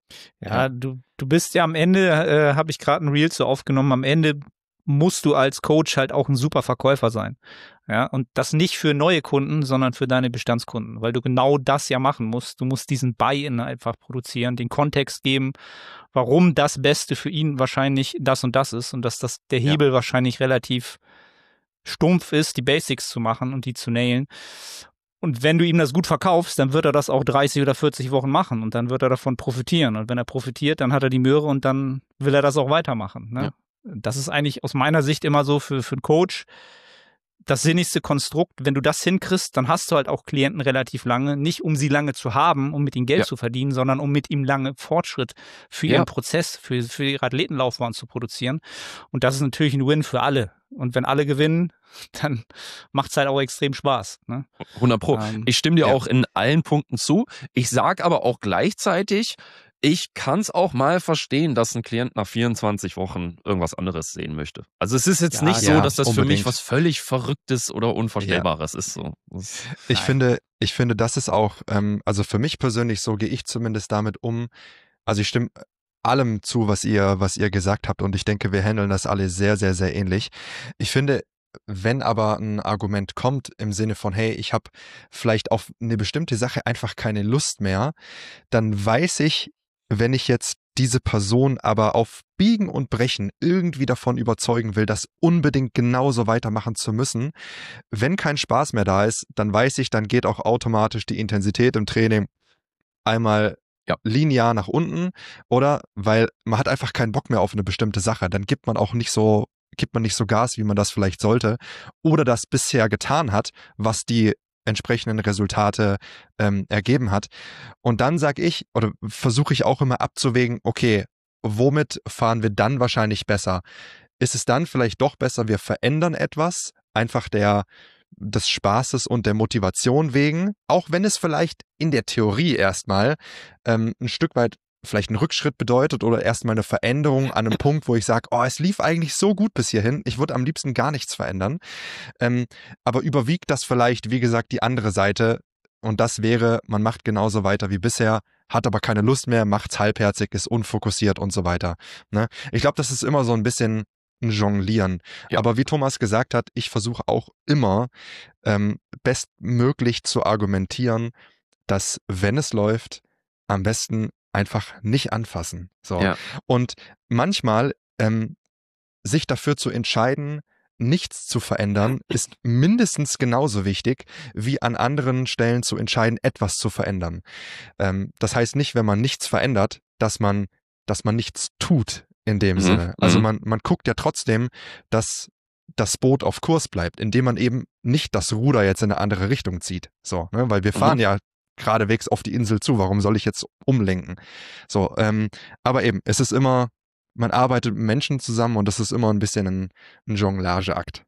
Ja, Ja. du, du bist ja am Ende, äh, habe ich gerade ein Reel so aufgenommen, am Ende musst du als Coach halt auch ein super Verkäufer sein. Ja, und das nicht für neue Kunden, sondern für deine Bestandskunden, weil du genau das ja machen musst. Du musst diesen Buy-in einfach produzieren, den Kontext geben, warum das Beste für ihn wahrscheinlich das und das ist und dass das der Ja. Hebel wahrscheinlich relativ stumpf ist, die Basics zu machen und die zu nailen. Und wenn du ihm das gut verkaufst, dann wird er das auch dreißig oder vierzig Wochen machen und dann wird er davon profitieren. Und wenn er profitiert, dann hat er die Möhre und dann will er das auch weitermachen. Ne? Ja. Das ist eigentlich aus meiner Sicht immer so für, für einen Coach das sinnigste Konstrukt. Wenn du das hinkriegst, dann hast du halt auch Klienten relativ lange, nicht um sie lange zu haben, um mit ihnen Geld Ja. zu verdienen, sondern um mit ihm lange Fortschritt für Ja. ihren Prozess, für, für ihre Athletenlaufbahn zu produzieren. Und das ist natürlich ein Win für alle. Und wenn alle gewinnen, dann macht es halt auch extrem Spaß. Ne? hundert Pro. Ähm, Ich stimme dir ja. auch in allen Punkten zu. Ich sage aber auch gleichzeitig, ich kann es auch mal verstehen, dass ein Klient nach vierundzwanzig Wochen irgendwas anderes sehen möchte. Also es ist jetzt Ja, nicht so, ja, dass das für unbedingt. mich was völlig Verrücktes oder Unvorstellbares ist. So. Das, Ich Nein. finde, ich finde, das ist auch, ähm, also für mich persönlich, so gehe ich zumindest damit um. Also ich stimme allem zu, was ihr, was ihr gesagt habt und ich denke, wir handeln das alle sehr, sehr, sehr ähnlich. Ich finde, wenn aber ein Argument kommt im Sinne von, hey, ich habe vielleicht auf eine bestimmte Sache einfach keine Lust mehr, dann weiß ich, wenn ich jetzt diese Person aber auf Biegen und Brechen irgendwie davon überzeugen will, das unbedingt genauso weitermachen zu müssen, wenn kein Spaß mehr da ist, dann weiß ich, dann geht auch automatisch die Intensität im Training einmal Ja. linear nach unten, oder weil man hat einfach keinen Bock mehr auf eine bestimmte Sache, dann gibt man auch nicht so, gibt man nicht so Gas, wie man das vielleicht sollte, oder das bisher getan hat, was die entsprechenden Resultate ähm, ergeben hat. Und dann sage ich, oder versuche ich auch immer abzuwägen, okay, womit fahren wir dann wahrscheinlich besser? ist es dann vielleicht doch besser, wir verändern etwas, einfach der des Spaßes und der Motivation wegen, auch wenn es vielleicht in der Theorie erstmal ähm, ein Stück weit vielleicht einen Rückschritt bedeutet oder erstmal eine Veränderung an einem Punkt, wo ich sage, oh, es lief eigentlich so gut bis hierhin, ich würde am liebsten gar nichts verändern. Ähm, aber überwiegt das vielleicht, wie gesagt, die andere Seite und das wäre, man macht genauso weiter wie bisher, hat aber keine Lust mehr, macht's halbherzig, ist unfokussiert und so weiter. Ne? Ich glaube, das ist immer so ein bisschen ein Jonglieren. Ja. Aber wie Thomas gesagt hat, ich versuche auch immer ähm, bestmöglich zu argumentieren, dass wenn es läuft, am besten einfach nicht anfassen. So. Ja. Und manchmal ähm, sich dafür zu entscheiden, nichts zu verändern, ist mindestens genauso wichtig, wie an anderen Stellen zu entscheiden, etwas zu verändern. Ähm, das heißt nicht, wenn man nichts verändert, dass man, dass man nichts tut in dem Mhm. Sinne. Also Mhm. man, man guckt ja trotzdem, dass das Boot auf Kurs bleibt, indem man eben nicht das Ruder jetzt in eine andere Richtung zieht. So, ne? Weil wir Mhm. fahren ja geradewegs auf die Insel zu. Warum soll ich jetzt umlenken? So, ähm, aber eben, es ist immer, man arbeitet mit Menschen zusammen und das ist immer ein bisschen ein, ein Jonglageakt.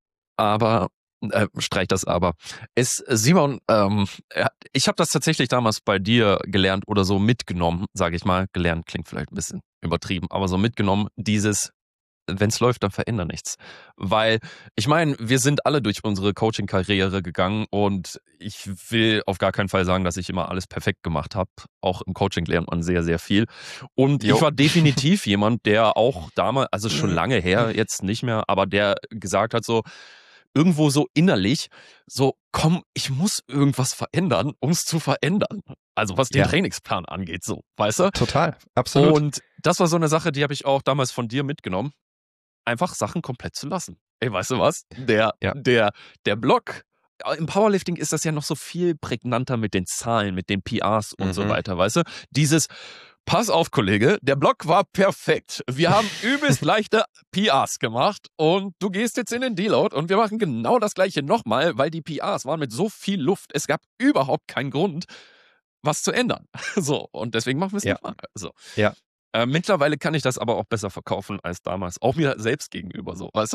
Aber, äh, streich das aber. Es, Simon, ähm, ja, ich habe das tatsächlich damals bei dir gelernt oder so mitgenommen, sage ich mal. Gelernt klingt vielleicht ein bisschen übertrieben, aber so mitgenommen, dieses, wenn es läuft, dann verändert nichts. Weil, ich meine, wir sind alle durch unsere Coaching-Karriere gegangen und ich will auf gar keinen Fall sagen, dass ich immer alles perfekt gemacht habe. Auch im Coaching lernt man sehr, sehr viel. Und Jo. ich war definitiv jemand, der auch damals, also schon lange her, jetzt nicht mehr, aber der gesagt hat so, irgendwo so innerlich, so, komm, ich muss irgendwas verändern, um es zu verändern. Also was den Ja. Trainingsplan angeht, so, weißt du? Total, absolut. Und das war so eine Sache, die habe ich auch damals von dir mitgenommen. Einfach Sachen komplett zu lassen. Ey, weißt du was? Der, Ja. der, der Block, im Powerlifting ist das ja noch so viel prägnanter mit den Zahlen, mit den P Rs und Mhm. so weiter, weißt du? Dieses, pass auf, Kollege, der Block war perfekt. Wir haben übelst leichte P Rs gemacht und du gehst jetzt in den Deload und wir machen genau das gleiche nochmal, weil die P Rs waren mit so viel Luft. Es gab überhaupt keinen Grund, was zu ändern. So, und deswegen machen wir es Ja. nochmal. So. Ja. Äh, mittlerweile kann ich das aber auch besser verkaufen als damals. Auch mir selbst gegenüber so, weißt du?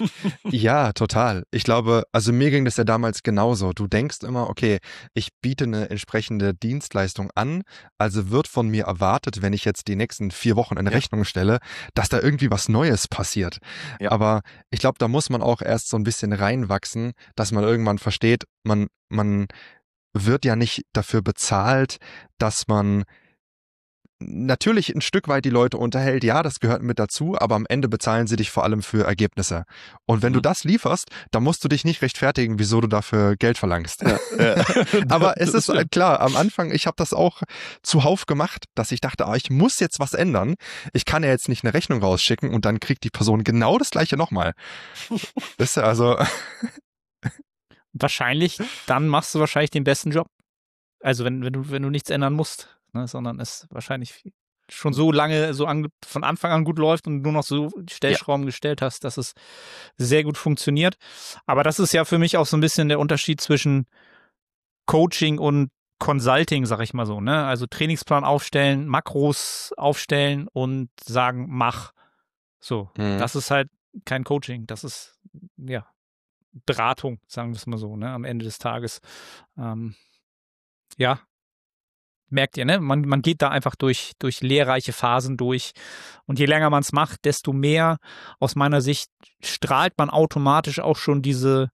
Ja, total. Ich glaube, also mir ging das ja damals genauso. Du denkst immer, okay, ich biete eine entsprechende Dienstleistung an, also wird von mir erwartet, wenn ich jetzt die nächsten vier Wochen in Ja. Rechnung stelle, dass da irgendwie was Neues passiert. Ja. Aber ich glaube, da muss man auch erst so ein bisschen reinwachsen, dass man irgendwann versteht, man, man wird ja nicht dafür bezahlt, dass man natürlich ein Stück weit die Leute unterhält, ja, das gehört mit dazu, aber am Ende bezahlen sie dich vor allem für Ergebnisse. Und wenn Mhm. du das lieferst, dann musst du dich nicht rechtfertigen, wieso du dafür Geld verlangst. Ja, ja. Aber es Das ist stimmt. halt klar, am Anfang, ich habe das auch zuhauf gemacht, dass ich dachte, ah, ich muss jetzt was ändern. Ich kann ja jetzt nicht eine Rechnung rausschicken und dann kriegt die Person genau das gleiche nochmal. Das ist ja also, Wahrscheinlich, dann machst du wahrscheinlich den besten Job. Also wenn, wenn du, wenn du nichts ändern musst, ne, sondern es wahrscheinlich schon so lange, so an, von Anfang an gut läuft und du nur noch so Stellschrauben gestellt hast, dass es sehr gut funktioniert. Aber das ist ja für mich auch so ein bisschen der Unterschied zwischen Coaching und Consulting, sag ich mal so, ne? Also Trainingsplan aufstellen, Makros aufstellen und sagen, mach. So, Mhm. das ist halt kein Coaching, das ist, ja, Beratung, sagen wir es mal so, ne, am Ende des Tages. Ähm, ja, merkt ihr, ne? Man, man geht da einfach durch, durch lehrreiche Phasen durch. Und je länger man es macht, desto mehr, aus meiner Sicht, strahlt man automatisch auch schon diese,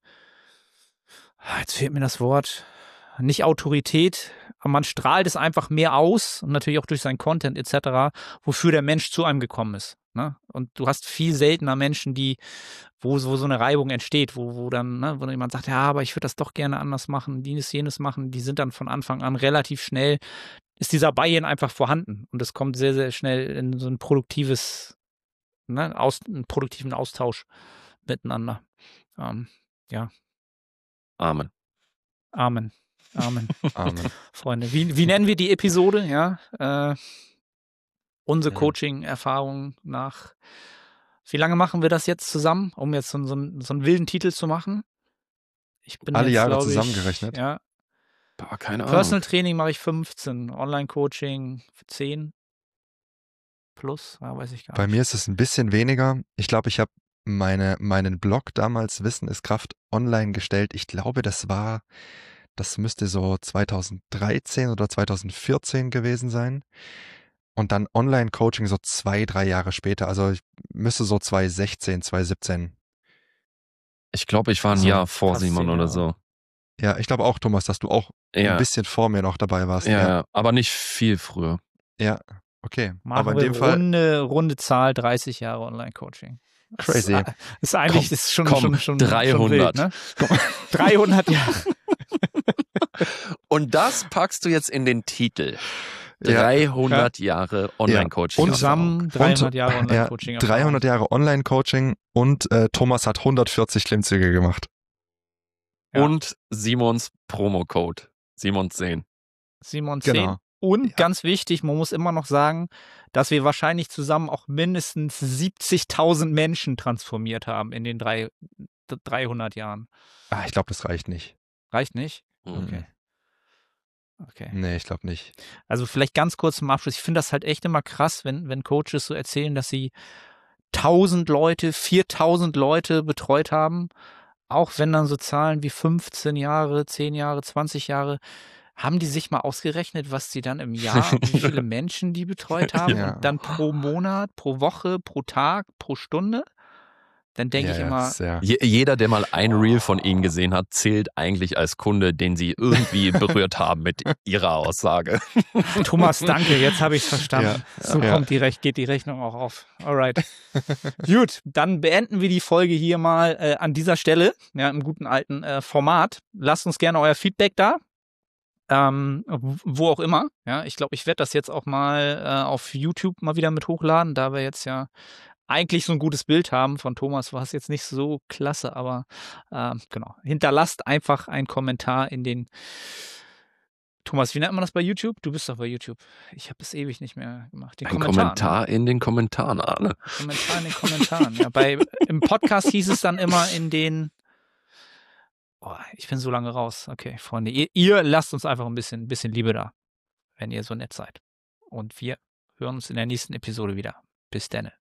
jetzt fehlt mir das Wort, nicht Autorität, aber man strahlt es einfach mehr aus und natürlich auch durch seinen Content et cetera, wofür der Mensch zu einem gekommen ist. Ne? Und du hast viel seltener Menschen, die, wo, wo so eine Reibung entsteht, wo, wo dann, ne, wo jemand sagt, ja, aber ich würde das doch gerne anders machen, dieses, jenes machen, die sind dann von Anfang an relativ schnell, ist dieser Buy-in einfach vorhanden und es kommt sehr, sehr schnell in so ein produktives, ne, aus, einen produktiven Austausch miteinander. Ähm, ja, Amen. Amen. Amen. Amen. Freunde, wie, wie nennen wir die Episode? Ja, äh, unsere Hm. Coaching-Erfahrung nach, wie lange machen wir das jetzt zusammen, um jetzt so, so, einen- so einen wilden Titel zu machen? Ich bin Alle jetzt, Jahre glaub ich, zusammengerechnet? Ja, Boah, keine Ahnung. Personal Training mache ich fünfzehn, Online-Coaching zehn. plus, ja, weiß ich gar Bei nicht. mir ist es ein bisschen weniger. Ich glaube, ich habe meine, meinen Blog damals Wissen ist Kraft online gestellt. Ich glaube, das war, das müsste so zweitausenddreizehn oder zweitausendvierzehn gewesen sein. Und dann Online-Coaching so zwei, drei Jahre später. Also ich müsste so zweitausendsechzehn, zweitausendsiebzehn. Ich glaube, ich war ein So, Jahr vor fast Simon zehn oder Jahre. so. Ja, ich glaube auch, Thomas, dass du auch ein Ja, bisschen vor mir noch dabei warst. ja, Ja, ja, aber nicht viel früher. ja, okay. Machen Aber in wir dem Fall runde, runde Zahl, dreißig Jahre Online-Coaching. Das ist, crazy. äh, ist eigentlich Komm, das ist schon, komm, schon, schon, dreihundert. schon wild, ne? dreihundert Jahre. Und das packst du jetzt in den Titel. Ja. dreihundert Jahre Online-Coaching. Und- Zusammen dreihundert Jahre ja, Online-Coaching. dreihundert Jahre Online-Coaching und äh, Thomas hat hundertvierzig Klimmzüge gemacht. Ja. Und Simons Promo-Code. Simon zehn. Simon zehn. Genau. Und Ja. ganz wichtig, man muss immer noch sagen, dass wir wahrscheinlich zusammen auch mindestens siebzigtausend Menschen transformiert haben in den drei, dreihundert Jahren. Ah, ich glaube, das reicht nicht. Reicht nicht? Mhm. Okay. Okay. Nee, ich glaube nicht. Also vielleicht ganz kurz zum Abschluss. Ich finde das halt echt immer krass, wenn, wenn Coaches so erzählen, dass sie tausend Leute, viertausend Leute betreut haben. Auch wenn dann so Zahlen wie fünfzehn Jahre, zehn Jahre, zwanzig Jahre, haben die sich mal ausgerechnet, was die dann im Jahr, wie viele Menschen die betreut haben Ja. und dann pro Monat, pro Woche, pro Tag, pro Stunde? Dann denke ja, ich ja, immer, Sehr. Je, jeder, der mal ein Reel von ihnen gesehen hat, zählt eigentlich als Kunde, den sie irgendwie berührt haben mit ihrer Aussage. Thomas, danke, jetzt habe ich es verstanden. Ja, So ja. kommt die Rech- geht die Rechnung auch auf. Alright. Gut, dann beenden wir die Folge hier mal äh, an dieser Stelle, ja, im guten alten äh, Format. Lasst uns gerne euer Feedback da. Ähm, wo auch immer. Ja, ich glaube, ich werde das jetzt auch mal äh, auf YouTube mal wieder mit hochladen, da wir jetzt ja eigentlich so ein gutes Bild haben. Von Thomas war es jetzt nicht so klasse, aber ähm, genau. Hinterlasst einfach einen Kommentar in den. Thomas, wie nennt man das bei YouTube? Du bist doch bei YouTube. Ich habe das ewig nicht mehr gemacht. Den Ein Kommentar. Kommentar in den Kommentaren, Arne. Ne? Kommentar in den Kommentaren. Ja, bei, im Podcast hieß es dann immer in den. Oh, ich bin so lange raus. Okay, Freunde, ihr, ihr lasst uns einfach ein bisschen, ein bisschen Liebe da, wenn ihr so nett seid. Und wir hören uns in der nächsten Episode wieder. Bis dann.